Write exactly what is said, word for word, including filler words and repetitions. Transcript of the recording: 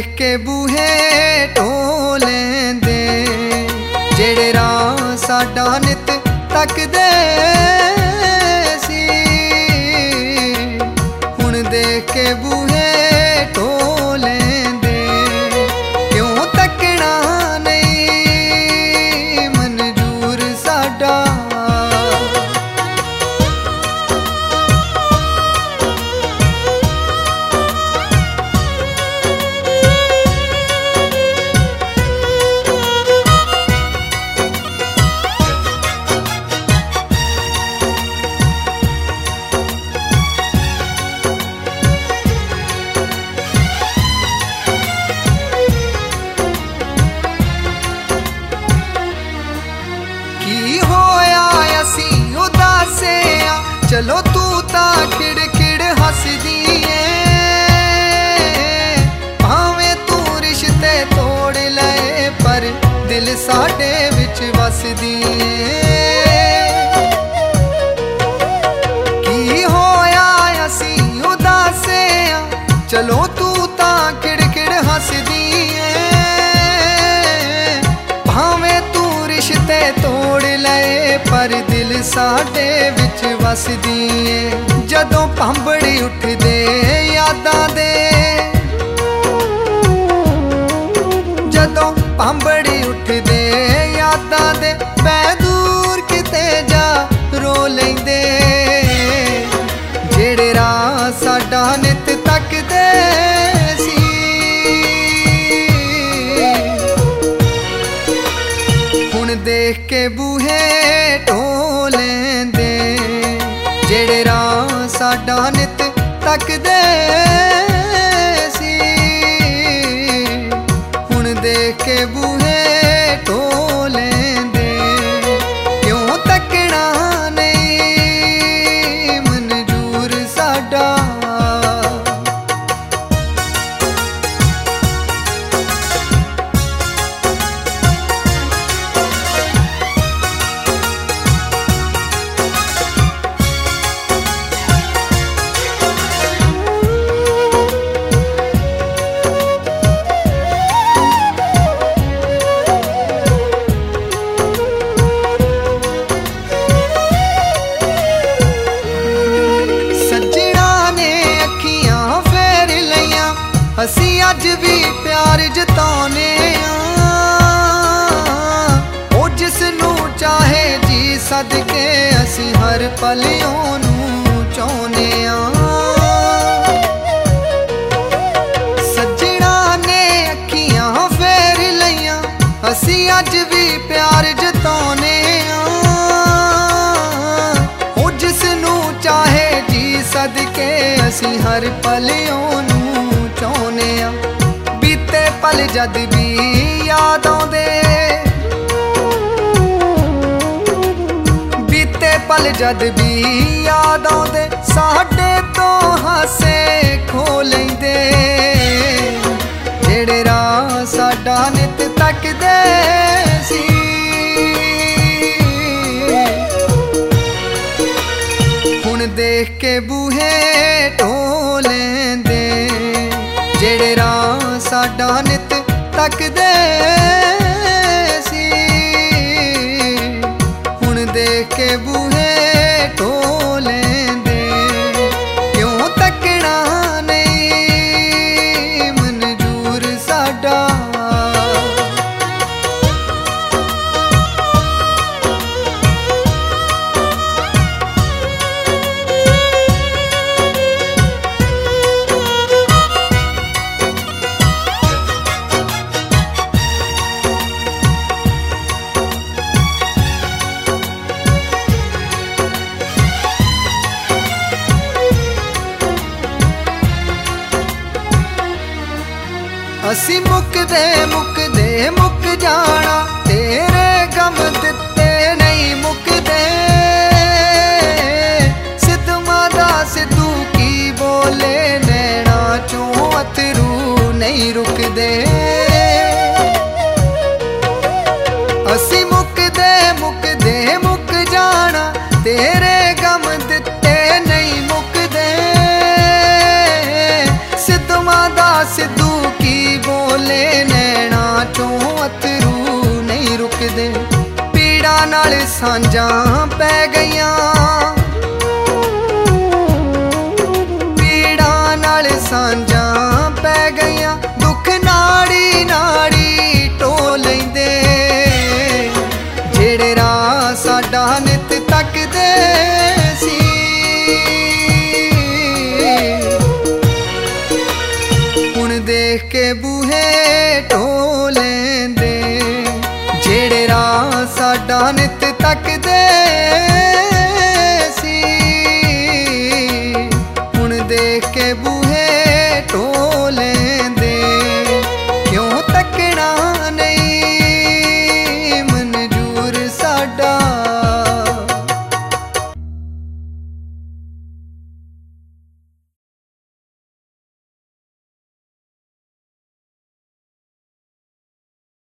देख के बूहे ढोलेंदे जेड़े राह साडा नित तकदे सी। हुण देख के बूहे ढोलेंदे क्यों तकना नहीं मंजूर साडा। चलो तू ता खिड़ खिड़ हसदी है भावें तू रिश्ते तोड़ ले पर दिल साडे विच वसदी है। की होया असी उदासे चलो तू ता खिड़ खिड़ हसदी है भावें तू रिश्ते तोड़ ले पर दिल साडे विच वसदी है। जदों भांबड़ी उठदे यादां दे जदों भांबड़ी उठदे यादां दे मैं दूर किते जा रो लैंदे जेड़े राह साडा नित तकदे सी। हुण देख के बूहे ढोलेंदे जेड़े राह साडा नित तकदे सी। हुण देख के बूहे ढोलेंदे क्यों तकना नहीं मंजूर साडा। असी अज भी प्यार जताने ओ जिसनू चाहे जी सदके असी हर पल ओनू चाहुने सज्जणा ने अखियां फेर लईयां असी अज भी प्यार जताने ओ जिसनू चाहे जी सदके असी हर पल ओनू चाहुने बीते पल जद भी याद आउंदे बीते पल जद भी याद आउंदे साडे तो हासे खो लैंदे जेड़े राह साडा नित तकदे सी। हुण देख के बूहे ढोलेंदे जेड़े राह साडा नित तकदे सी। हुण देख के बूहे ढोलेंदे क्यों तकना नहीं मंजूर साडा। असी मुकदे मुकदे मुक जाना तेरे गम दिते नहीं मुकदे सिद्धमा दा सिद्धू की बोले नैना चों अथरू नहीं रुकदे। असी मुकदे मुकदे मुक जाना तेरे गम दिते नहीं मुकदे सिद्धमा दा सिद्धू की वो नाल सांझां पै गईयां, पीड़ां नाल सांझां पै गईयां, दुख नाड़ी नाड़ी टो लैंदे, जेड़े राह साडा नित तकदे सी, हुण देख के बूहे टो लैंदे, जेड़े राह साडा नित तकदे